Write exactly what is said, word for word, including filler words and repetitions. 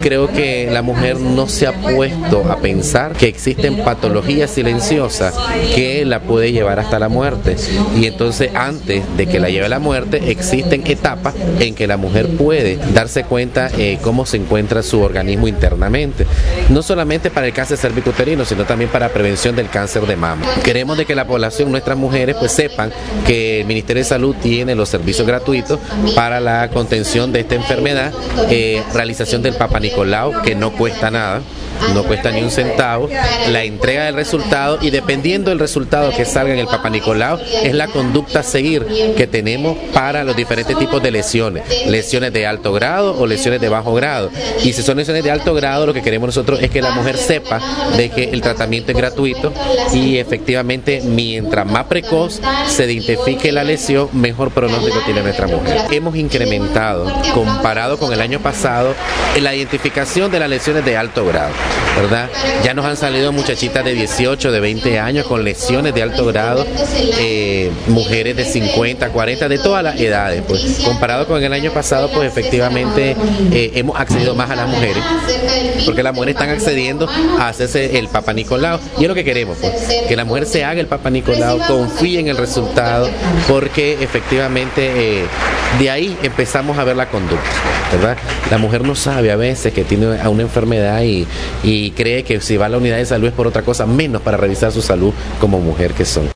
creo que la mujer no se ha puesto a pensar que existen patologías silenciosas que la puede llevar hasta la muerte. Y entonces, antes de que la lleve a la muerte, existen etapas en que la mujer puede darse cuenta eh, cómo se encuentra su organismo internamente. No solamente para el cáncer cervicuterino, sino también para prevención del cáncer de mama. Queremos de que la población, nuestras mujeres, pues sepan que el Ministerio de Salud tiene los servicios gratuitos para la contención de esta enfermedad, eh, realización del Papa Nicolau, que no cuesta nada. No cuesta ni un centavo, la entrega del resultado, y dependiendo del resultado que salga en el Papa Nicolau, es la conducta a seguir que tenemos para los diferentes tipos de lesiones, lesiones de alto grado o lesiones de bajo grado. Y si son lesiones de alto grado, lo que queremos nosotros es que la mujer sepa de que el tratamiento es gratuito, y efectivamente mientras más precoz se identifique la lesión, mejor pronóstico tiene nuestra mujer. Hemos incrementado, comparado con el año pasado, en la identificación de las lesiones de alto grado, ¿verdad? Ya nos han salido muchachitas de dieciocho, de veinte años con lesiones de alto grado, eh, mujeres de cincuenta, cuarenta, de todas las edades. Pues comparado con el año pasado, pues efectivamente eh, hemos accedido más a las mujeres, porque las mujeres están accediendo a hacerse el Papa Nicolau, y es lo que queremos, pues, que la mujer se haga el Papa Nicolau, confíe en el resultado, porque efectivamente eh, de ahí empezamos a ver la conducta, ¿verdad? La mujer no sabe a veces que tiene una enfermedad y, y cree que si va a la unidad de salud es por otra cosa, menos para revisar su salud como mujer que son.